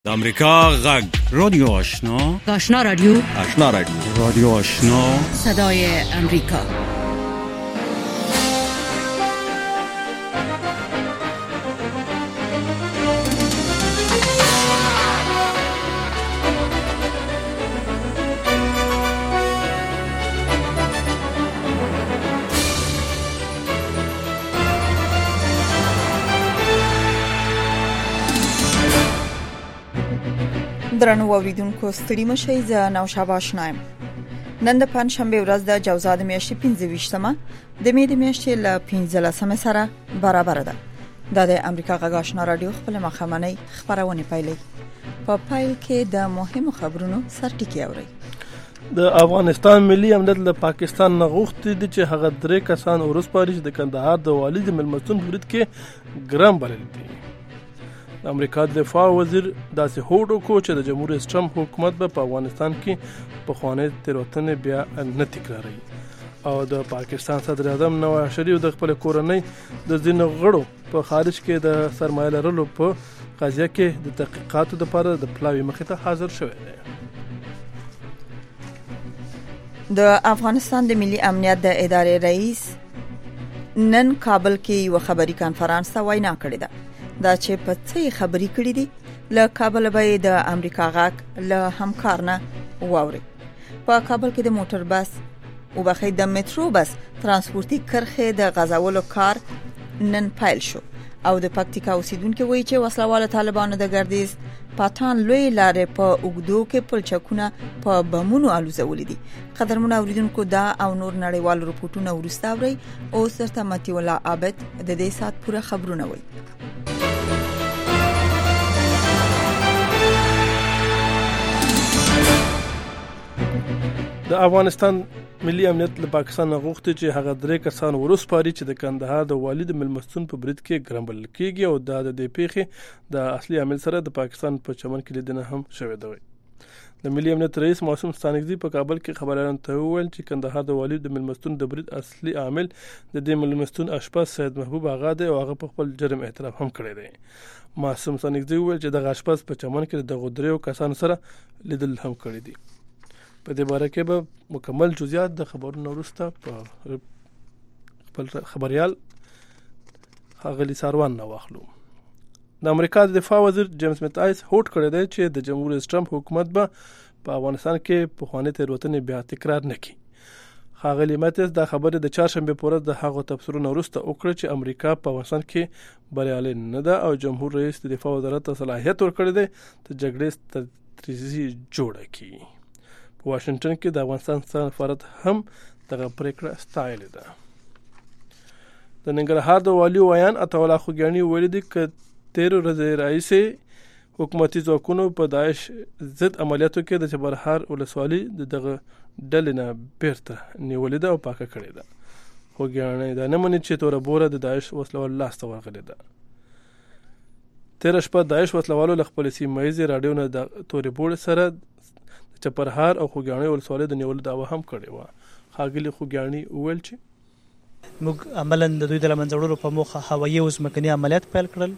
د امریکا غږ رادیو آشنا رادیو رادیو آشنا صدای امریکا. درنو اوریدونکو ستړي مشئ، زه نوشابه آشنایم. نن د پنځشنبه ورځ د جوزا د میاشتې 25مه د مې د میاشتې ل 15مه سره برابر ده. د امریکا غږ آشنا رادیو خپل مخامنۍ خبرونه پیلي. په پایل کې د مهمو خبرونو سرټکی اوري. د افغانستان ملي امنیت له پاکستان نه غوښتي دي چې هغه 3 کسان ورسپاري چې د کندهار د والي د ملمستون برید کې ګرام بلل دي. د امریکا د دفاع وزیر داسې هوډ وکړ چې د جمهور رئیس ټرمپ حکومت به په افغانستان کې پخوانۍ تېروتنې بیا نه تکراروي. او د پاکستان صدر اعظم نواز شریف د خپل کورنۍ د ځینو غړو په خارج کې د سرمایه لرلو په قضیه کې د تحقیقاتو لپاره د پلاوي مخې ته حاضر شوی دی. د افغانستان د ملي امنیت د ادارې رئیس نن کابل کې یو خبري کانفرنس ته وینا کړې ده. دا چې په څه خبري کړې دي له کابل به د امریکا غاک له همکارنه واوري. په کابل کې د موټر بس او بخې د میټرو بس ترانسپورتي کرخه د غزاولو کار نن پیل شو. او د پکتیکا اوسیدونکو وایي چې وسلواله طالبانو د ګردیز پاتان لوی لارې په اوګدو کې پلچکونه په بمونو الوزولې دي. قدرمن اوریدونکو دا او نور نړیوال رپورټونه ورسته اوري. او سرته متي الله عابد د دې سات پوره خبرونه وایي. د افغانستان ملي امنیت له پاکستان غوښتي چې هغه 3 کسان ورسپاري چې د کندهار د والي د ملمستون په برید کې ګرام بلل کیږي. او د دې پیښې د اصلي عامل سره د پاکستان په چمن کې لیدنه هم شوې ده. د ملي امنیت رئیس معصوم ستانکزی په کابل کې خبريالانو ته وویل چې کندهار د والي د ملمستون د برید اصلي عامل د دې ملمستون اشپز سید محبوب آغا دی او هغه په خپل جرم اعتراف هم کړی دی. معصوم ستانکزی وویل چې د اشپز په چمن کې د غدریو کسانو سره لیدل هم کړی دي. په دې باره کې به مکمل جزئیات د خبرونو وروسته په خپل خبريال غلی ساروان نه واخلو. د امریکا د دفاع وزیر جیمز میتایس هوډ کړی دی چې د جمهور رئیس ټرمپ حکومت به په افغانستان کې پخوانۍ تېروتنې بیا تکرار نه کړي. ښاغلی میتایس دا خبره د چهارشنبه په ورځ د هغو تبصرو وروسته وکړه چې امریکا په افغانستان کې بریالۍ نه ده او جمهور رئیس د دفاع وزارت ته صلاحیت ورکړی دی چې جګړې ستراتیژي جوړه کړي. په واشنگټن کې د افغانستان سفارت هم دغه پریکړه ستایلې ده. د ننګرهار د والي ویان عطاالله خوګیاني ویلي دي چې 13 ورځې راهیسې حکومتي ځواکونو په داعش ضد عملیاتو کې د چبرهار ولسوالۍ دغه ډلې نه بیرته نیولې ده او پاکه کړې ده. خوګیاني دا نه مني چې توره بوره د داعش وسلوال لاس ته ورغلې ده. تیر شپه داعش وسلوالو له خپل سیمه ییزې راډیو نه د تورې بوره سره چپرهار او خوګیاني ولسوالۍ د نیولو دعوه هم کړې و. ښاغلي خوګیاني وویل چې موږ عملاً د دوی د لمنځوړلو په موخه هوایي او ځمکني عملیات پیل کړل.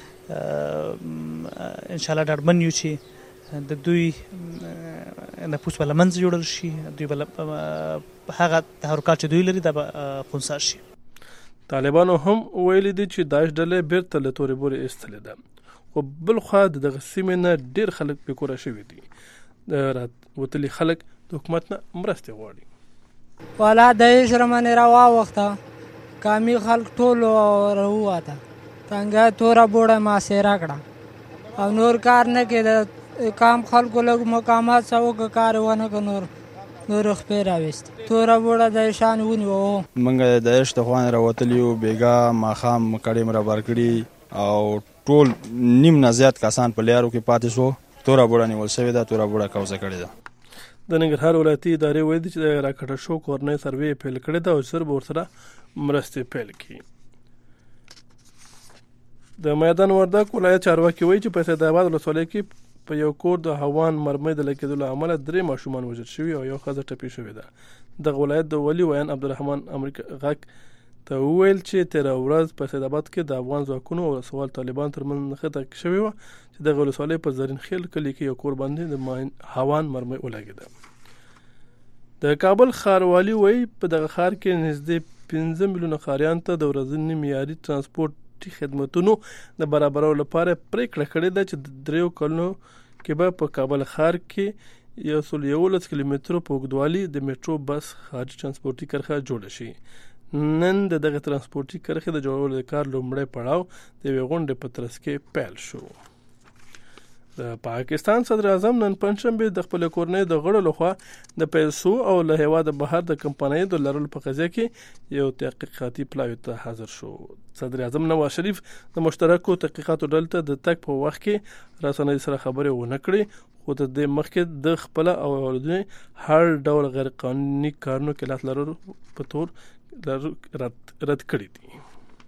ان شاء الله ډاډمن یو چې د دوی نفوس په لمنځ جوړل شي. دوی بل هغه تحرکات چې دوی لري د خنثی شي. طالبانو هم ویلي دي چې داعش ډلې بیرته له تورې بورې ایستلې ده. خو بل خوا دغه سیمې نه ډېر خلک بېکوره شوي دي. د وتلي خلک د حکومت نه مرستې غواړي. والا د شرمنې روا وخته کامی خلک ټول راووته څنګه توره بوړه ما سیرا کړه او نور کار نه کې د کام خلکو له مقامات سو کار ونه ک نور خپې راوست توره بوړه د شان ونیو. منګه د داعش د خوان راوتلیو بیګا ماخام کړي مربر کړي او ټول نیم نه زیات کسان په لیارو کې پاتې شو. توره بوړه نیول شوې ده. توره بوړه کوزه کړې ده. د ننګرهار ولایتي ادارې وایي چې د راکټه شو کورنۍ سروې پیل کړې ده او سر به ورسره مرستې پیل کړي. د میدان وردګ ولایت چارواکي وایي چې په سیدآباد ولسوالۍ کې په یو کور د هوان مرمۍ د لګېدو له امله 3 ماشومان وژل شوي او یو ښځه ټپي شوې ده. دغه ولایت د والي ویان عبدالرحمن امریکا غاک ته وویل چې تېره ورځ په سید آباد کې د افغان ځواکونو او سوال طالبان ترمنځ نښته شوې وه چې د ولسوالۍ په زرین خیل کلي کې یو کور باندې د هاوان مرمۍ ولګېده. د کابل ښاروالي وایي په دغه ښار کې نږدې 15 میلیونه ښاریانو ته د ورځني معیاري ترانسپورټي خدمتونو د برابرولو لپاره پریکړه کړې ده چې د 3 کلونو کې به په کابل ښار کې 111 کیلومترو په اوږدوالي د میټرو بس خارجي ترانسپورټي کرښه جوړه شي. نن د دغه ترانسپورټي کرښې د جوړولو د کار لومړی پړاو د یوې غونډې په ترڅ کې پیل شو. د پاکستان صدر اعظم نن پنځشنبه د خپل کورنۍ د غړو لخوا د پیسو او له هیواد بهر د کمپنۍ د لرلو په قضیه کې یو تحقیقاتي پلاوی ته حاضر شو. صدر اعظم نواز شریف د مشترکو تحقیقاتو ډلې ته د تک په وخت کې رسنۍ سره خبرې ونه کړې، خو د دې مخکې د خپل او ولودنې هر ډول غیر قانوني کارونو کې لاس لرلو په تور رد کړی دي.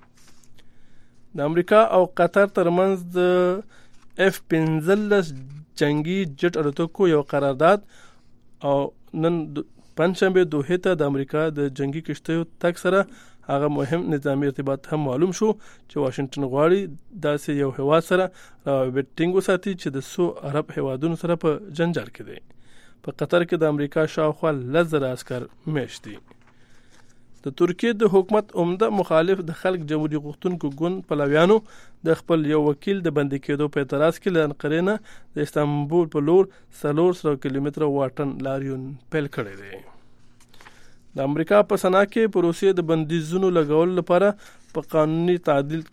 د امریکا او قطر ترمنځ د F-15 جنگي جټ الوتکو یو قرارداد او نن پنځشنبه دوحه ته د امریکا د جنگي کشتیو تک سره هغه مهم نظامی ارتباط هم معلوم شو چې واشنگټن غواړي داسې یو هیواد سره روابط ټینګ وساتي چې د سو عرب هیوادونو سره په جنجال کې دی. په قطر کې د امریکا شاوخوا 10,000 عسكر مېشت دي. د ترکیې د حکومت عمده مخالف د خلک جمهوریت غوښتونکو ګوند پلویانو د خپل یو وکیل د بندي کېدو په اعتراض کې له انقرې نه د استانبول په لور 400 کیلومتره واټن لاریون پیل کړی دی. د امریکا په سنا کې په روسیې د بندیزونو لګولو لپاره په قانوني تعدیل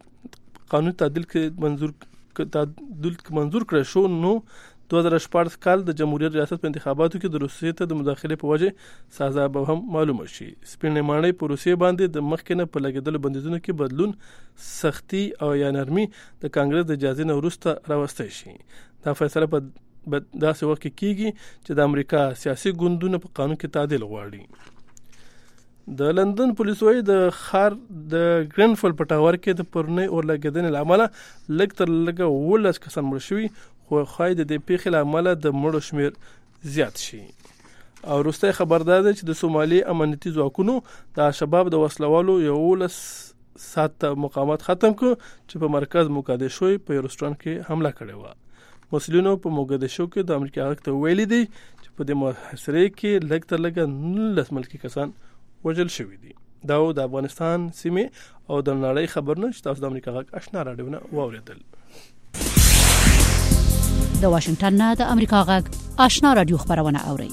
کې منظور کړی شو. نو 2014 کال د جمهوریت ریاست په انتخاباتو کې د روسیې ته د مداخلې په وجه سزا به هم معلومه شي. سپینې ماڼۍ په روسیې باندې د مخکنه په لګیدلو بندیزونو کې بدلون، سختی او یا نرمي د کانګرس د اجازې نه وروسته راوستي شي. دا فیصله په داسې وخت کې کیږي چې د امریکا سیاسي ګوندونه په قانون کې تعدیل غواړي. د لندن پولیس وايي د ښار د ګرینفل په ټاور کې د پرونی اور لګیدنې له امله لږ تر لږه 12 کسان مړه شوي، خو ښایي د دې پیښې له امله د مړو شمیر زیات شي. او وروستی خبر دا دی چې د سومالي امنیتي ځواکونو د شباب د وسلوالو 11 ساعت مقاومت ختم کړ چې په مرکز موګادیشو په یو رستورانت کې حمله کړې وه. مسؤلینو په موګادیشو کې د امریکا غږ ته ویلي دي چې په دې محاصرې کې لږ تر لږه 19 ملکي کسان وژل شوي دي. دا د افغانستان سیمې او د نړۍ خبرونه چې تاسو د امریکا غږ آشنا راډیونه واوریدل. د واشنگټن نه د امریکا غږ آشنا راډیو خبرونه اوري.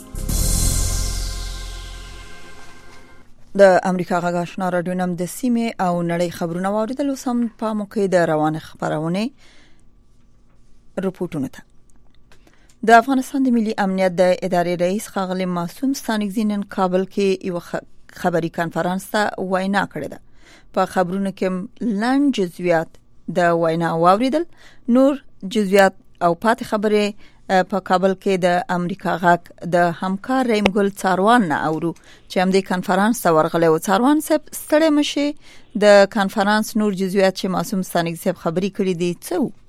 د امریکا غږ آشنا راډیو نم د سیمې او نړۍ خبرونه واوریدل. سم په موقع د روانه خبرونه رپورټونه ته د افغانستان د ملي امنیت د ادارې رئیس ښاغلی معصوم ستانکزی نن کابل کې یو خبري کانفرنس ته وینا کړې ده. په خبرونو کې لنډ جزئیات د وینا واوریدل. نور جزئیات او پاتې خبرې په کابل کې د امریکا غږ د همکار رحیم ګل څاروان نه اورو چې هم د کانفرنس ته ورغلی و. څاروان صاحب ستړی مشه، د کانفرنس نور جزئیات چې معصوم ستانکزی صاحب خبري کړې دي څه و؟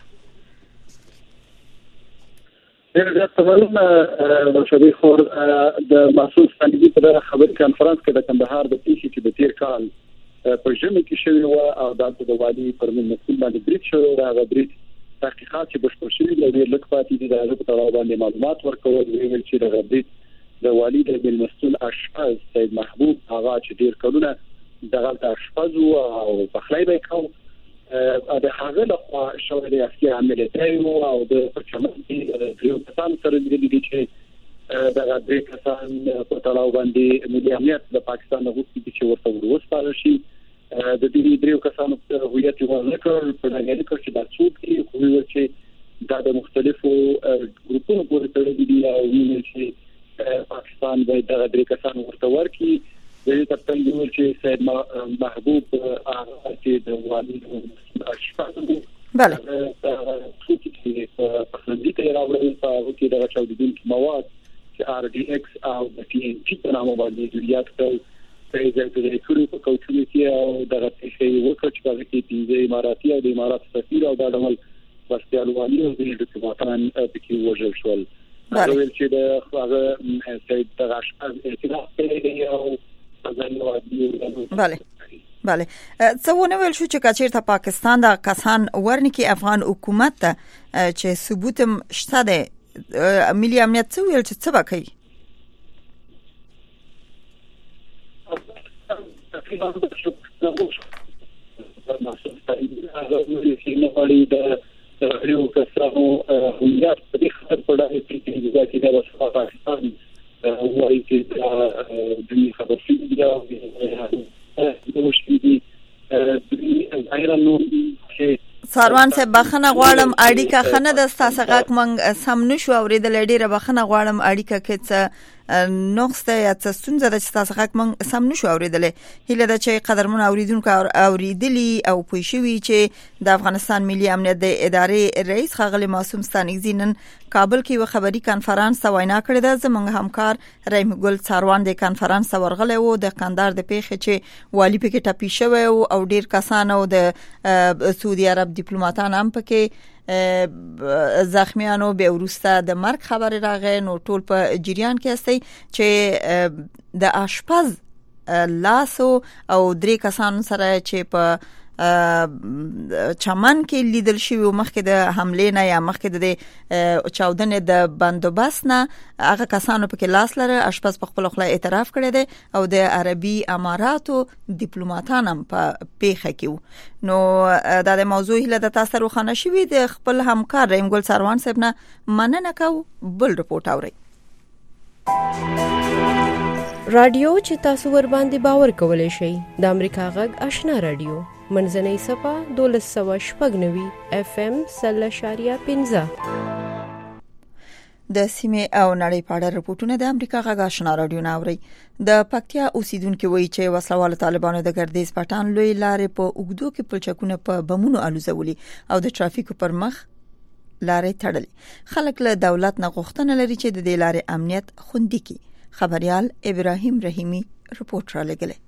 د تمرین مشابه خور د معصوم ستانکزی په دغه خبري کانفرنس کې د کندهار د پیښې چې د تیر کال په ژمي کې شوی و او د والي پر مسؤل باندې بریټ شو. دا بریټ تحقیقات چې بشپړ شوي دي، ډېر لږ پاتې دي. د هغه په اړه باندې معلومات ورکول ویل چې د بریټ د والي د مسؤل اشپز سید محبوب هغه چې ډېر کلونه دغه اشپز او پخلی به کوي د هغه لخوا شوې د عسکري عملیاتو او د پرچمن کې یو کسان سره د چې دغه درې کسان په تړاو باندې ملي امنیت د پاکستان غوښتي چې ورته وسپارل شي. د دې درې کسانو هویت یې ورکړ په دغه کې چې د څوک دی، خو ویل چې د مختلفو ګروپونو پورې تړلي دي او ویل چې پاکستان باید دغه درې کسان ورته ورکړي. د دې ترڅنګ ویل چې سید محبوب هغه چې د والي اشپز بله چې په خندي کې راوړل په هغه کې د چاودیدونکو مواد چې RDX او د TNT په نامه باندې جوړیات کړل په ځای کې کړي په کوټه کې او دغه پیښې وکړ چې هغه کې 15 اماراتي او د امارات سفیر او د ډول وسپیالوالي او د ډیپلوماټان پکې وژل شول. هغه ویل چې د هغه سید د اشپز اعتراف کړی او بله څه ونه ویل شو چې کچیرته پاکستان د کسان ورنکي افغان حکومت ته چې ثبوت شته د ملي امنیت څه ویل چې څه وکړي یو کسانو هویت په دې خاطر په دغه کې چې دا د پاکستان وایي چې د خبرشي دا ساروان صاحب بخنه غواړم اړیکه خنه د ستاسغاک منګ سم نشو اوریدل ډیره بخنه غواړم اړیکه کې څه نقص یا څه ستونزه د ستاسغاک منګ سم نشو اوریدل هله د چې قدرمن اوریدونکو اوریدلی او پوه شوی چې د افغانستان ملي امنیت د ادارې رئیس خغلی معصوم ستانګزی نن کابل کې یو خبري کانفرنس وینا کړې ده زموږ همکار رحیم ګل ساروان د کانفرنس ورغله او د قندار د پیښې چې والی پکې ټاپی شوی او ډیر کسان او د سعودي عرب ډیپلوماټان هم پکې زخمیانو به ورسته د مرګ خبر راغی نو ټول په جریان کې استي چې د آشپز لاسو او درې کسان سره چې په چمن کې لیدل شوی مخکې د حمله نه یا مخکې د چاودنې د بندوبست نه هغه کسانو په لاس لره آشپز په خپل خپل اعتراف کړی دی او د عربي اماراتو ډیپلوماټان هم په پیښه کې نو دا د موضوع هله د تاسو روخانه شوی د خپل همکار رحیم ګل ساروان صاحب نه مننه کو بل رپورټ اوري رادیو چې تاسو ور باندې باور کولای شئ د امریکا غږ آشنا رادیو منځنۍ صفه 1290 FM 0.15 د سیمه او نړۍ په اړه رپورټونه د امریکا غږ آشنا رادیو ناوړي د پکتیا اوسیدونکو وایي چې وسلوال طالبانو د ګردیز پټان لوی لارې په اوګدو کې پلچکونه په بمونو الوزولي او د ټرافیکو پر مخ لارې تړلې خلک له دولت نه غوښتنه لري چې د دې لارې امنیت خوندي کړي خبريال ابراهیم رحیمی رپورټ را لګلې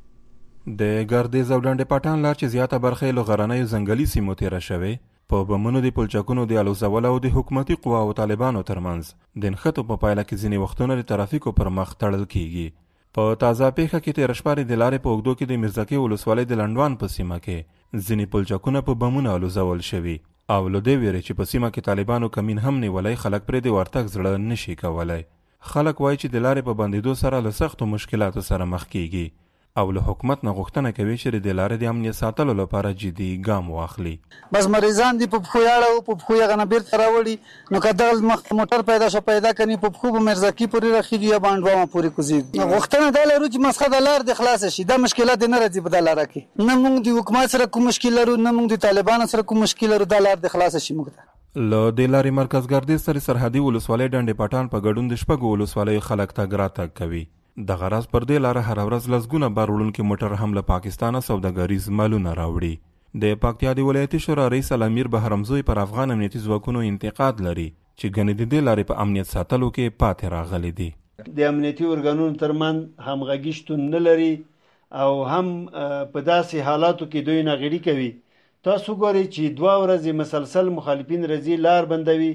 د ګردیز او ډنډ پټان لار چې زیاته برخه له غرنیو ځنګلي سیمو تیر شوه په بمونو د پلچکونو د الوزول او د حکومتي قوا او طالبانو ترمنځ د نښتو په پایله کې ځینې وختونه د ترافیکو پر مخ تړل کیږي په تازه پیښه کې تیر شپه د لارې په اوږدو کې د مرزکه ولسوالۍ د لندوان په سیمه کې ځینې پلچکونه په بمونو الوزول شوي او له دې ویرې چې په سیمه کې طالبانو کمین هم نیولای خلک پرې د ورتګ زړه نشي کولای خلک وایي چې د لارې په بندیدو سره له سختو مشکلاتو سره مخ کیږي او له حکومت نه غوښتنه کوي چې د لارې د امنیت ساتلو لپاره جدي ګام واخلي بس مریضان دي په خویاړه او په خویا غنه بیرته راوړي نو کدل موټر پیدا کني په خو مرزکی پوری راخیږي یا باندې ما پوری کوزي غوښتنه د لارو چې مسخه د لار د خلاص شي دا مشکلات نه راځي په د لار کې نه موږ د حکومت سره کوم مشکل لرو نه موږ د طالبانو سره کوم مشکل لرو د لار د خلاص شي موږ له د لارې مرکز ګردیز سره سرحدي ولسوالۍ ډنډ پټان په ګډون د شپږو ولسوالۍ خلک تګ راتګ کوي د غرض پر دې لار هر ورځ لسګونه بار وړونکي موټر هم له پاکستانه سوداګریز مالونه راوړي د پکتیا د ولایتي شورا رئیس امیر بهرمزوی پر افغان امنیتي ځواکونو انتقاد لري چې ګنې د دې لارې په امنیت ساتلو کې پاتې راغلي دي د امنیتي ارګانونو ترمن همغږي شتون نه لري او هم په داسې حالاتو کې دوی ناغړي کوي تاسو ګورئ چې 2 ورځې مسلسل مخالفین رضی لار بندوي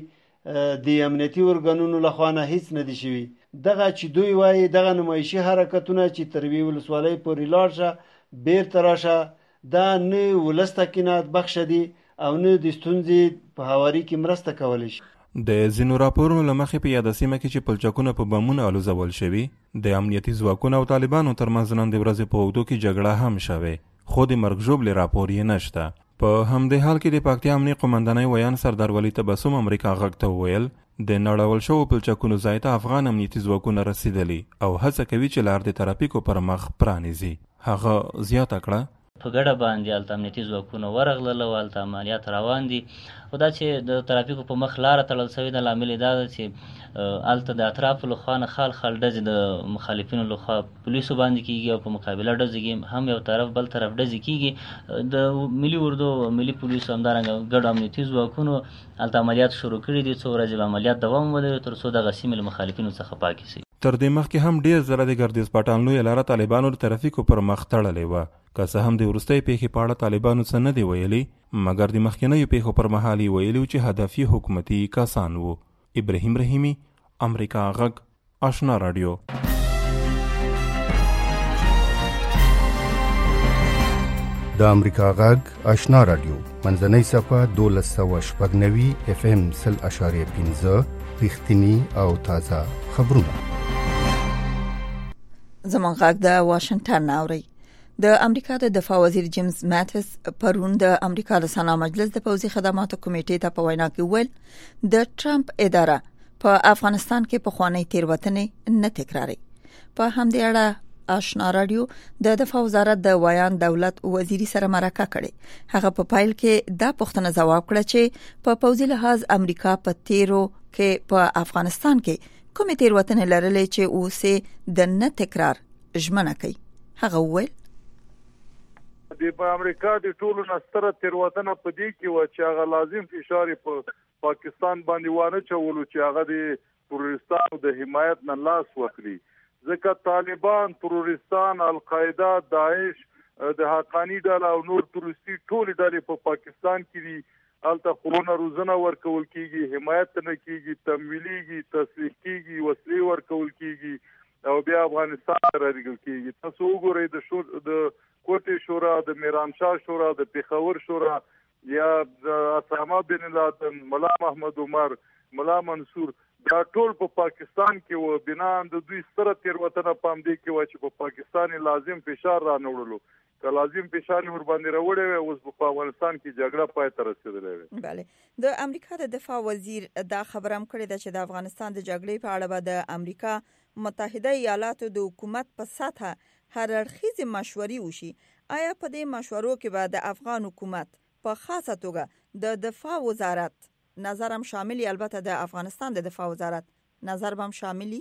د امنیتي ارګانونو لخوا نه هیڅ نه دي شوی دغه چې دوی وایي دغه نمایشي حرکتونه چې تروی ولسوالۍ پورې لاړ شه بیرته راشه دا نه ولستکینات بخښ دي او نه د ستونزې په هواري کې مرسته کولی شي د ځینو راپورونو له مخې په یاده سیمه کې چې پلچکونه په بمونو الوزول شوي د امنیتي ځواکونو او طالبانو ترمنځ نن د ورځې په اوږدو کې جګړه هم شوې خو د مرګ ژوبلې راپور یې نشته په همدې حال کې د پکتیا امنیتي قومندانۍ ویان سردار ولی تبسم امریکا غږ ته وویل د نړول شو پلچکونو ځای ته افغان امنیتي ځواکونه رسیدلی او هڅه کوي چې لار د ترافیکو پر مخ پرانیزي هغه زیاته کړه په ګډه باندې الته امنیتي ځواکونه ورغلل او الته عملیات روان دي او دا چې د ترافیکو په مخ لار تړل شوې ده لامل دا ده چې الته د اطرافو له خوا نه خال ډزې د مخالفینو له خوا پولیسو باندې کیږي او په مقابله ډزې کې هم یو طرف بل طرف ډزې کیږي د ملي اردو ملي پولیسو همدارنګه ګډو امنیتي ځواکونو الته عملیات شروع کړي دي څو ورځې به عملیات دوام ولري تر څو دغه سیمې له مخالفینو څخه پاکې شي تر دې مخکې هم ډیر زره د ګردیز پټان لوی لاره طالبانو د ترافیکو پر مخ تړلې وه که څه هم د وروستۍ پیښې په اړه طالبانو څه نه دی ویلي مګر د مخکینیو پیښو پر مهال یې ویلي چې هدف یې حکومتي کسان وو ابراهیم رحیمی امریکا غږ آشنا رادیو د امریکا غږ آشنا رادیو منځنۍ صفه 1290 FM 0.15 رښتینی او تازه خبرونه. زموږ غږ د واشنگټن اوري. د امریکا د دفاع وزیر جیمز ماتس پرون د امریکا د سنا مجلس د پوځي خدماتو کمیټې ته په وینا کې ویل د ټرمپ اداره په افغانستان کې په خوانی تیروتنې نه تکراري. په همدې اړه آشنا رادیو د دفاع وزارت د ویان دولت وزیری سره مرکه کړي. هغه په پایل کې دا پوښتنه ځواب کړه چې په پوځي لحاظ امریکا په تیرو کې په افغانستان کې کومې تیروتنې لرلې چې اوسې د نه تکرار ژمنه کوي. هغه وویل د امریکا د ټولو نستره تیروتنه په دې کې و چې هغه لازم فشار په پاکستان باندې وانه چولو چې هغه د تروریستانو د حمایت نه لاس واخلي. ځکه طالبان، تروریستان، القاعده، داعش، د حقانی ډله او نور تروریستي ټول ډلې په پاکستان کې دي. الته خورونه روزنه ورکول کیږي، حمایت نه کیږي، تمویلېږي، تصریح کیږي، وسلې ورکول کیږي او بیا افغانستان راځي کیږي. تاسو وګورئ د کوټې شورا، د میرانشاه شورا، د پیښور شورا یا د اسامه بن لادن، ملا محمد عمر، ملا منصور، دا ټول په پاکستان کې و. بنا د دوی سره تیروتنه پام دی کې و چې په پاکستان لازم فشار را نوړلو. که لازم فشار ور باندې راوړی وي اوس په افغانستان کې جګړه پای ته رسیدلې وي. بله، د امریکا د دفاع وزیر دا خبره هم کړې ده چې د افغانستان د جګړې په اړه به د امریکا متحده ایالاتو د حکومت په سطحه هر اړخیزې مشورې وشي. آیا په دې مشورو کې به د افغان حکومت په خاصه توګه د دفاع وزارت نظر هم شاملی؟ البته د افغانستان د دفاع وزارت نظر هم شاملی؟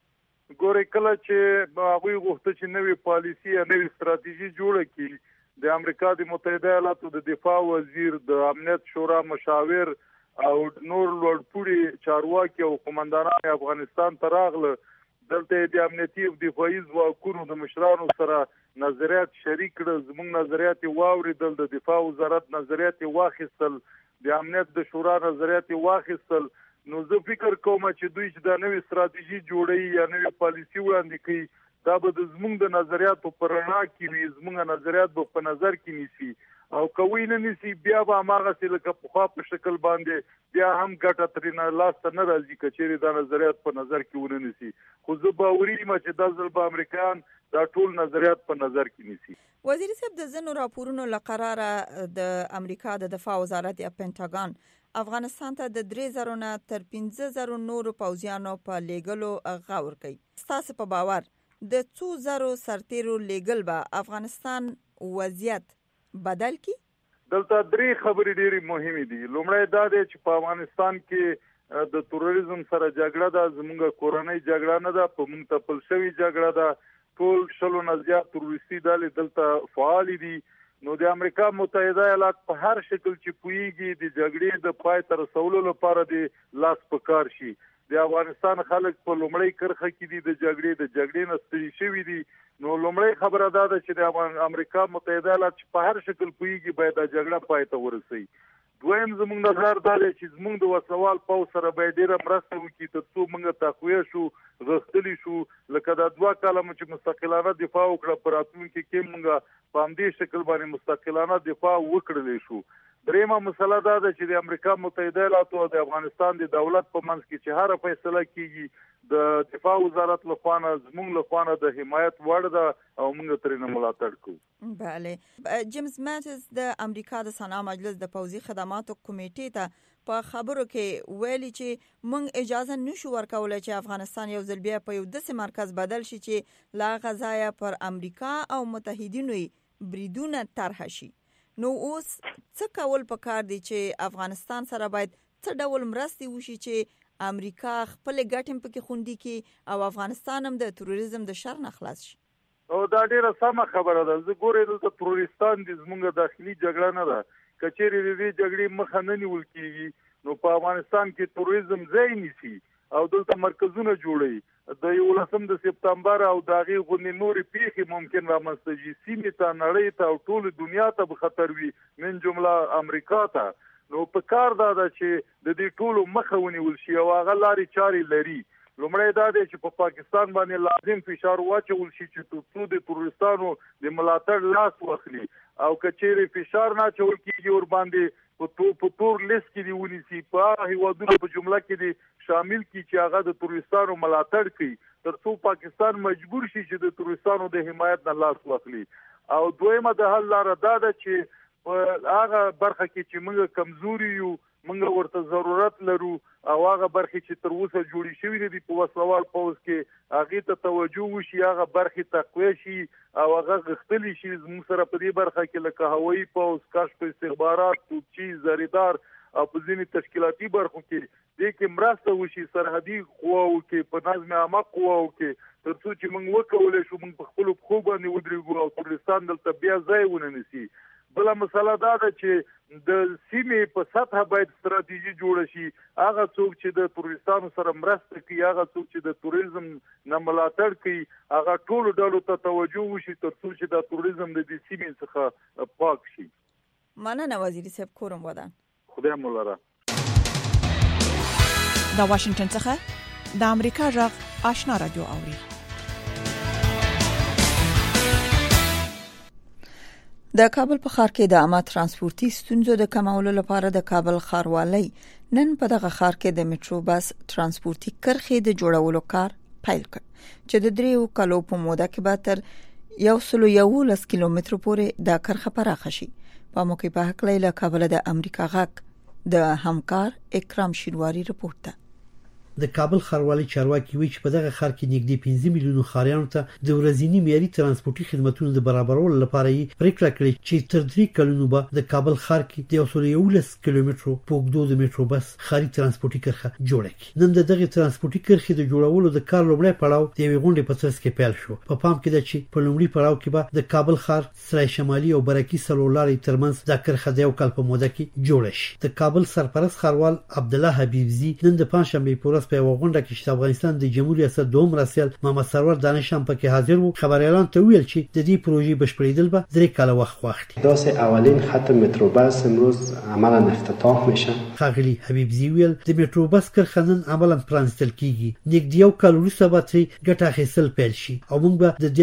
ګورې کله چې هغوی غوښته چې نوې پالیسي یا نوې ستراتیژي جوړه کړي، د امریکا د متحده ایالاتو د دفاع وزیر، د امنیت شورا مشاور او نور لوړپوړي چارواکي او قومندانان افغانستان ته راغله. دلته د امنیتي او دفاعي ځواکونو د مشرانو سره نظریات شریک کړل، زموږ نظریات واوریدل، د دفاع وزارت نظریات واخیستل، د امنیت د شورا نظریات واخیستل. نو زه فکر کوم چې دوی چې دا نوې ستراتیژي جوړي یا نوې پالیسي وړاندې کوي، دا به د زموږ د نظریاتو پر رڼا کې وي، زموږ نظریات به په نظر کې نیسي او کوي نه نیسي بیا به هماغسې لکه پخوا په شکل باندې بیا هم ګټه ترېنه لاسته نه راځي که چېرې دا نظریات په نظر کې ونه نیسي. خو زه باوري یم چې دا ځل به امریکایان دا ټول نظریات په نظر کې نیسي. وزیر صاحب، د ځینو راپورونو له قراره د امریکا د دفاع وزارت یا پینټاګان افغانستان ته د 3000 نه تر 15000 نورو پوځیانو په لیږلو غور کوي. ستاسو په باور د 2000 سرتیرو لیږل به افغانستان وضعیت بدل کی؟ دلته درې خبرې ډېرې مهمې دي. لومړی دا دی چې په افغانستان کې د تروریزم سره جګړه ده، زموږ کورنۍ جګړه نه ده، په موږ تپل شوې جګړه ده. ټول 100 نه زیات تروریستي ډلې دلته فعال دي. نو د امریکا متحده ایالات په هر شکل چې پوهیږي د جګړې د پای ته رسولو لپاره د لاس په کار شي. د افغانستان خلک په لومړی کرخه کې دي، د جګړې نه ستړي شوي دي. نو لومړی خبره دا ده چې د امریکا متحده ایالات چې په هر شکل پوهیږي باید دا جګړه پای ته ورسوي. دویم زموږ نظر دا دی چې زموږ د وسلوال پوځ سره باید ډېره مرسته وکړي تر څو موږ تقویه شو، غښتلي شو. لکه دا 2 کاله مو چې مستقلانه دفاع وکړه، په راتلونکي کې موږ په همدې شکل باندې مستقلانه دفاع وکړلی شو. دریمه مسله دا ده چې د امریکا متحده ایالاتو او د افغانستان د دولت په منځ کې چې هر فیصله کیږي د دفاع وزارت لخوا نه زموږ لخوا نه د حمایت وړ ده او موږ ترې ملاتړ کوو. بله، جیمز ماتس د امریکا د سنا مجلس د پوځي خدماتو کمیټې ته په خبرو کې ویلي چې موږ اجازه نشو ورکولی چې افغانستان یو ځل بیا په یو داسې مرکز بدل شي چې لا غذایا پر امریکا او متحدینو بریدونه طرح شي. نو اوس څه کول پکار دي چې افغانستان سره باید څه ډول مرستې وشي چې امریکا خپل ګټې پکې خوندي کړي او افغانستان هم د تروریزم د شر نه خلاص شي؟ او دا ډیره سمه خبره ده. زه ګورې دلته تروریستان د زموږ داخلي جګړه نه ده. که چیرې د دې جګړې مخه نه نیول کیږي نو په افغانستان کې تروریزم ځای نیسي او دلته مرکزونه جوړوي. د 11 د سپتمبر او د هغې غوندې نورې پیښې ممکن رامنځته شي، سیمې ته، نړۍ ته او ټول دنیا ته به خطر وي، من جمله امریکا ته. نو په کار دا ده چې د دې ټولو مخه ونیول شي او هغه لارې چارې لري. لومړی دا دی چې په پاکستان باندې لازم فشار واچول شي چې ترڅو د تروریستانو د ملاتړ لاس واخلي او کچېرې فشار نه چول کېږي ور باندې په تور لیست کې دی ونیسي په هغه هیوادونو په جمله کې دی شامل کی چې هغه د تروریستانو ملاتړ کوي ترڅو پاکستان مجبور شي چې د تروریستانو د حمایت نه لاس واخلي او دویمه د حل لاره دا ده چې هغه برخه کې چې موږ کمزوري یو موږ ورته ضرورت لرو او هغه برخه چې تر اوسه جوړې شوې دي په وسلوال پوز کې هغه ته توجه وشي هغه برخه تقویه شي او هغه غختلی شي موږ سره په دې برخه کې لکه هوایي پوز کشف استخبارات توپچی زریدار او په ځینې تشکیلاتي برخو کې دې کې مرسته وشي سرحدي قواو کې په نظم عامه قواو کې ترڅو چې موږ وکولای شو موږ په خپل خو باندې ودرېږو او ترستان دلته بیا ځای ونه نیسي بله مسله دا ده چې د سیمې په سطح باید ستراتیژي جوړه شي هغه څوک چې د تروریستانو سره مرسته کوي هغه څوک چې د توریزم نه ملاتړ کوي هغه ټولو ډلو ته توجه وشي ترڅو چې د توریزم د دې سیمې څخه پاک شي. مننه وزیري صاحب کورم ودان. خدای مو لره. د واشنگټن څخه د امریکا غږ آشنا رادیو اوري. د کابل په ښار کې د عامه ترانسپورتي ستونزو د کمولو لپاره د کابل ښاروالۍ نن په دغه ښار کې د میټرو بس ترانسپورتي کرښې د جوړولو کار پیل کړ چې د 3 کالو په موده کې به تر 111 کیلومتر پورې دا کرښه پراخه شي. په موقع په حق له کابل د امریکا غږ د همکار اکرام شینواری رپورت ده. د کابل ښاروالۍ چارواکي وایي چې په دغه ښار کې نږدې 15 میلیونو ښاریانو ته د ورځنی معیاري ترانسپورتي خدماتو د برابرولو لپاره یې پریکړه کړې چې تر 3 کلونو به د کابل ښار کې د 111 کیلومترو په اوږدو د میټرو بس ښاري ترانسپورتي کرښه جوړه کړي. نن دغه ترانسپورتي کرښې د جوړولو د کار لومړی پړاو د یوې غونډې په ترڅ کې پیل شو. په پام کې ده چې په لومړي پړاو کې به د کابل ښار سرای شمالي او برکي سلولاري ترمنځ د کرښه د یو کال په موده کې جوړه شي. د کابل سرپرست ښاروال عبدالله حبیبزي نن د پنځشنبه په ورځ په یو غونډه کې د افغانستان د جمهوریت ریاست دوم رئیس محمد سرور دانش هم پکې حاضر وو. خبر اعلان ته ویل چې د دې پروژې بشپړېدل به 3 کاله وخت واخلي. داسې اولین خط مترو بس امروز عملاً افتتاح میشه. خاغلی حبیبزی ویل د مترو بس کرښه نن عملاً پرانستل کیږي. نږدې 1 کال وروسته به ترې ګټه اخیستل پیل شي او موږ به د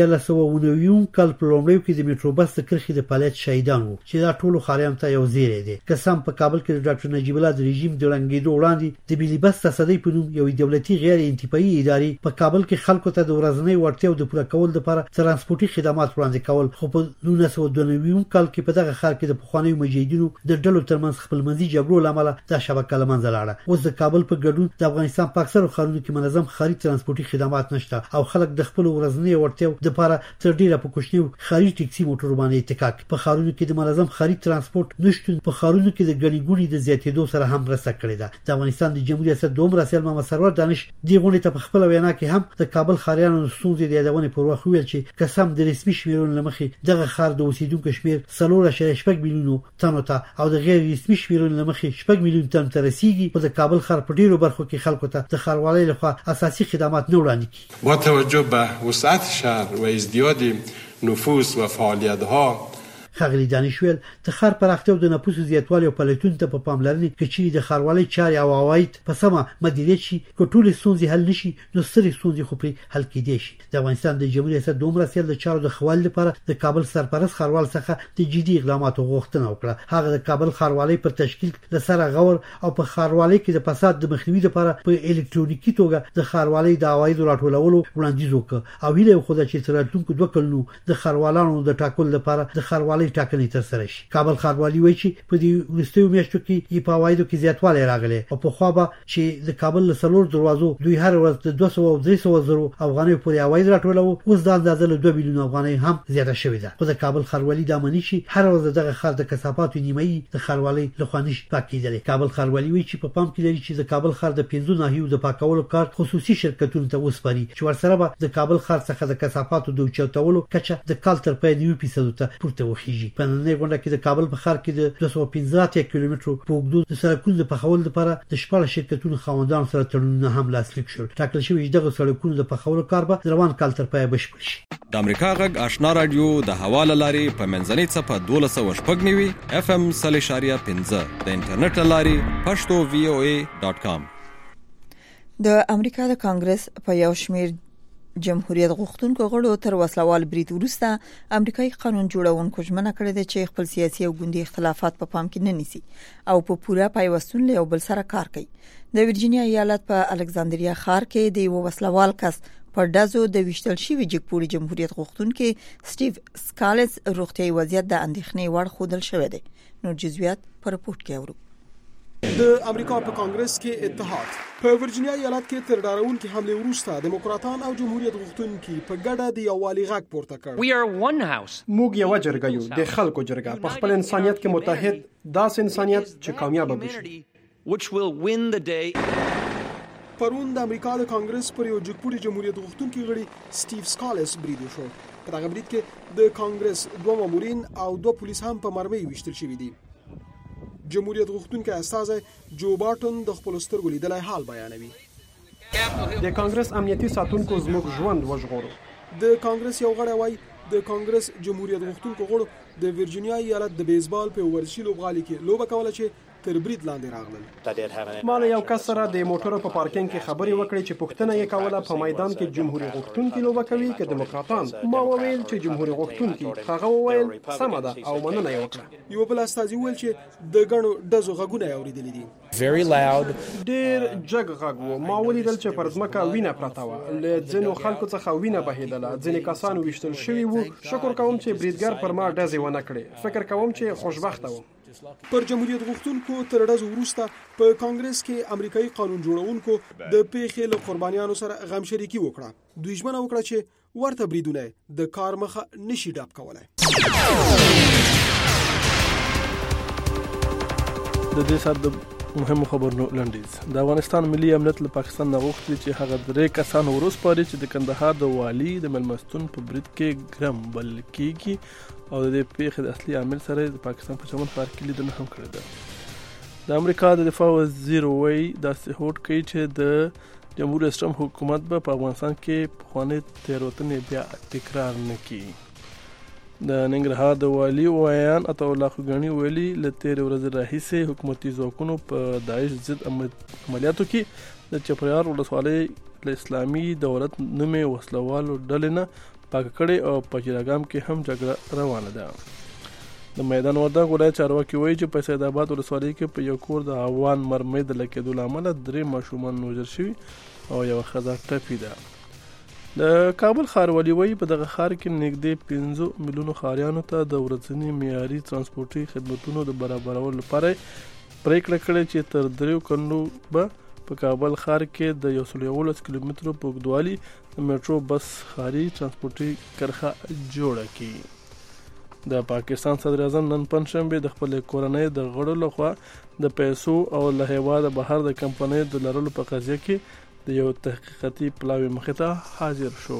1990 کال په لومړیو کې د مترو بس کرښې د فعالیت شهیدان وو چې دا ټول خاریان ته یو زیری دی. قسم په کابل کې د ډاکټر نجیب الله د رژیم د رنګېدو وړاندې د ملي بس تصدۍ په نوم یو دولتي غیر انتفاعي ادارې په کابل کې خلکو ته د ورځنی وړتیاو د پوره کول لپاره ترانسپورتي خدمات وړاندې کول خو په 1992 کال کې په دغه ښار کې د پخوانیو مجاهدینو د ډلو ترمنځ خپلمنځي جګړو لامل دا شبکه لمنځه لاړه. اوس د کابل په ګډون د افغانستان په اکثرو ښارونو کې منظم ښاري ترانسپورتي خدمات نشته او خلک د خپل ورځنی وړتیاو لپاره تر ډیره په کوچنیو ښاري ټکسي موټرو باندې اتکا. په ښارونو کې د منظم ښاري ترانسپورت نشټون په ښارونو کې د ګڼې ګوڼې د زیاتېدو سره هم مرسته کړې ده. د افغانستان د جمهوریت ریاست دوم رئیس محمد سرور دانش دی غونډې ته په خپل وینا کې هم د کابل ښاریانو ستونزې د یادونې پر وخت ویل چې قسم د رسمي شمیرونو لمخې دغه ښار د اوسیدونکو شمیر 3.8 میلیونو تنو ته او د غیر رسمي شمیرونو لمخې 6 میلیون تن ته رسیدي. په د کابل ښار په ډیرو برخو کې خلکو ته د ښاروالۍ لخوا اساسي خدمات نه وړاندې کیږي. با توجه به وسعت شهر و ازدیاد نفوس و فعالیت‌ها خاغلی دانشویل د ښار پراختیا او د نفوس زیاتوالی او پلیتون ته په پاملرنې کې چې د ښاروالۍ چارې او عواید په سمه مدیریت شي کټول ستونزې حل نشي نو سترې ستونزې خو پرې حل کېدې شي. د افغانستان د جمهوریت ریاست دوم رئیس د چارو د خوال لپاره د کابل سرپرست ښاروال څخه د جدي اقداماتو غوښتنه وکړه. هغه د کابل ښاروالۍ پر تشکیل د سره غور او په ښاروالۍ کې د فساد د مخنیوي لپاره په الکترونیکي توګه د ښاروالۍ د عواید راټولولو وړاندیز وکړ او هیله خو د چې راتلونکو 2 کلونو د ښاروالانو د ټاکل لپاره د ښاروالۍ ټاکنې ترسره شي. کابل ښاروالۍ وایي چې په دې وروستیو میاشتو کې په عوایدو کې زیاتوالی راغلی او په خوا به چې د کابل له 4 دروازو دوی هر ورځ د 200 او 300 زرو افغانۍ پورې عواید راټولوي. اوس دا اندازه له 2 میلیون افغانۍ هم زیاته شوې ده. خو د کابل ښاروالۍ د امنیت شي هر ورځ دغه ښار د کثافاتو نیمایي د ښاروالۍ لخوا نشي پاکېدلی. کابل ښاروالۍ وایي چې په پام کې لري چې د کابل ښار د 15 ناحیو د پاکولو کار خصوصي شرکتونو ته وسپاري چې ورسره به د کابل ښار څخه د کثافاتو د اوچتولو کچه د کال تر پای 9% ته پورته وخیږي. په نننۍ غونډه کې د کابل په ښار کې د 215 کیلومترو په اوږدو د سړکونو د پخولو لپاره د 14 شرکتونو خاوندانو سره تړونونه هم لاسلیک شول. ټاکل شوی چې دغه سړکونو د پخولو کار به روان کال تر پای بشپړ شي. د امریکا غږ آشنا رادیو د حواله لاري په منځنۍ صفه 1290 FM 0.15 د انټرنیټ لاري pashto.voa.com. د امریکا د کانګرس په یو شمېر جمهوریت غوښتونکو غړو تر وسلوال برید وروسته امریکایي قانون جوړونکو ژمنه کړې ده چې خپل سیاسي او ګوندي اختلافات په پام کې نه نیسي او په پوره پیوستون له یو بل سره کار کوي. د ورجینیا ایالت په الکساندریا ښار کې د یو وسلوال کس په ډزو د وشتل شوی جګپوړي جمهوریت غوښتونکو سټیو سکالز روغتیايي وضعیت د اندېښنې وړ ښودل شوی دی. نور جزئیات په رپورت کې اورو. د امریکا په کانګرس کې اتحاد په ورجینیا ایالت کې تر ډاروونکې حمله وروسته دیموکراتان او جمهوریت غوښتونکي په ګډه د یووالي غږ پورته کړ. موږ یو جرګه یو، د خلکو جرګه، په خپل انسانیت کې متحد، داس انسانیت چې کامیاب بشي. پرون د امریکا د کانګرس پر یو جګپوړي جمهوریت غوښتونکي غړي سټیو سکالز برید وشو. په دغه برید کې د کانګرس 2 مامورین او 2 پولیس هم په مرمۍ وشتل شوي دي. جمهوریت غوښتونکي استازی جو بارټن د خپل سترګو لیدلای حال بیانوي. د کانګرس امنیتي ساتونکو زموږ ژوند وژغورو. د کانګرس یو غړی وایي د کانګرس جمهوریت غوښتونکو غړو د ورجینیا ایالت د بیسبال په ورزشي لوبغالي کې لوبه کوله چې تر برید لاندې راغلل. ما له یو کس سره د موټرو په پارکینګ کې خبرې وکړې چې پوښتنه یې کوله په میدان کې جمهوریت غوښتونکي لوبه کوي که دیموکراتان. ما وویل چې جمهوریت غوښتونکي. هغه وویل سمه ده او مننه یې وکړه. یو بل استازي وویل چې د ګڼو ډزو غږونه یې اورېدلي دي. ډېر جګ غږ و. ما ولیدل چې پر ځمکه وینه پرته وه. له ځینو خلکو څخه وینه بهېدله. ځینې کسان ویشتل شوي وو. شکر کوم چې بریدګر پر ما ډزې ونه کړې. فکر کوم چې خوشبخته وم. پر جمهوریت غوښتونکو تر ډزو وروسته په کانګرس کې امریکایي قانون جوړونکو د پیښې له قربانیانو سره غم شریکي وکړه. دوی ژمنه وکړه چې ورته بریدونه د کار مخه نشي ډاب کولای. د دې سات د مهمو خبرونو لنډیز. د افغانستان ملي امنیت له پاکستان نه غوښتي چې هغه 3 کسان وروسپاري چې د کندهار د والي د ملمستون په برید کې ګرم بل کېږي او د دې پیښې د اصلي عامل سره د پاکستان په چمن ښار کې لیدنه هم کړې ده. د امریکا د دفاع وزیر وایي داسې هوډ کوي چې د جمهوریت اسلام حکومت به په افغانستان کې پخوانۍ تېروتنې بیا تکرار نه کړي. د ننګرهار د والي ویان عطا الله خوګانی ویلي له تېرې ورځې راهیسې حکومتي ځواکونو په داعش ضد عملیاتو کې د چپریار ولسوالۍ له اسلامي دولت نومې وسلوالو ډلې نه پاک کړي او په جراګام کې هم جګړه روانه ده. د میدان وردګ ولایت چارواکي وایي چې په سید آباد ولسوالۍ کې په یو کور د هوان مرمۍ د لګېدو له امله 3 ماشومان وژل شوي او یوه ښځه ټپي ده. د کابل ښاروالي وایي په دغه ښار کې نږدې 5 میلیونو ښاریانو ته د ورځني معیاري ترانسپورتي خدمتونو د برابرولو لپاره پریکړه کړې چې تر 3 کلونو به په کابل ښار کې د 111 کیلومترو په اوږدوالي د میټرو بس ښاري ترانسپورتي کرښه جوړه کړي. د پاکستان صدر اعظم نن پنځشنبه د خپل کورنۍ د غړو لخوا د پیسو او له هیواده بهر د کمپنۍ د لرلو په قضیه کې د یو تحقیقاتي پلاوي مخې ته حاضر شو.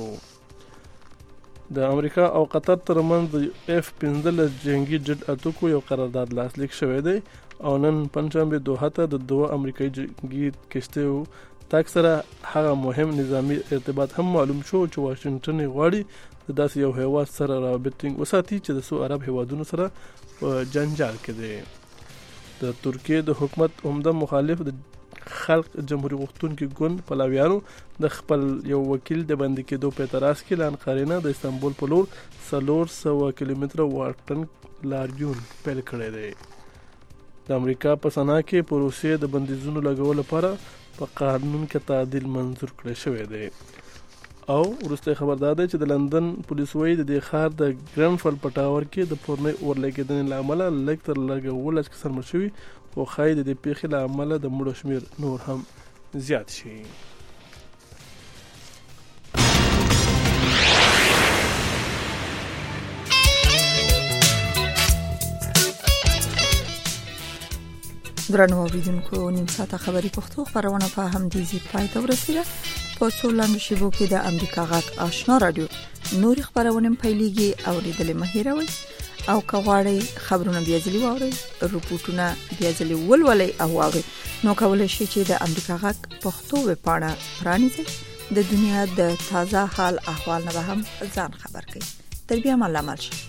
د امریکا او قطر ترمنځ د F-15 جنگي جټ اتوکو یو قرارداد لاسلیک شوی دی او نن پنځشنبه دوحه ته د 2 امریکایي جنگي کشتیو تاک سره هغه مهم نظامی ارتباط هم معلوم شو چې واشنگټن غواړي د داسې یو هیواد سره رابطه وساتي چې د سو عرب هیوادونو سره په جنجال کې دی. د ترکیه د حکومت عمده مخالف د خلق جمهوریت غوښتونکي ګوند پلاویانو د خپل یو وکیل د بندي کېدو په اعتراض کې له انقرې نه د استانبول په لور 400 کیلومتره واټن لاریون پیل کړی دی. د امریکا په سنا کې په روسیې د بندیزونو لګولو لپاره په قانون کې تعدیل منظور کړی شوی دی. او وروسته خبردار دی چې د لندن پولیس وایي د دې ښار د ګرینفل په ټاور کې د پورنۍ اورلګېدنې له امله لږ تر لږه 12 کسان مړه شوي او ښایي د دې پیښې له امله د مړو شمېر نور هم زیات شي. درنو اوریدونکو نیم ساعته خبري پښتو خبرونه په همدې ځای پای ته ورسیده. په څو لاندې شیبو کې د امریکا غږ آشنا رادیو نور خبرونه پیلېږي او لیدل مه هېروئ او که غواړئ خبرونه بیا ځلې واورئ رپورټونه بیا ځلې ولولئ او واورئ نو کولی شئ چې د امریکا غږ پښتو ویبپاڼه پرانیزئ د دنیا د تازه حال احوال نه به هم ځان خبر کړئ. تر بیا مله مل شئ.